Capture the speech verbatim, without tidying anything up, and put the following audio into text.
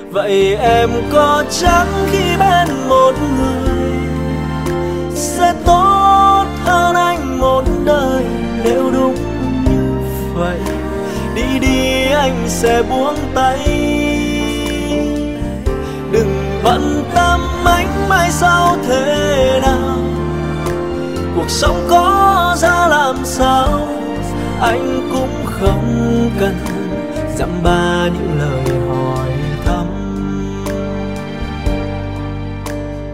Vậy em có chắc khi bên một người sẽ tốt hơn anh một đời? Nếu đúng như vậy, đi đi anh sẽ buông tay. Đừng bận tâm anh mai sau thế nào, cuộc sống có ra làm sao, anh cũng không cần dăm ba những lời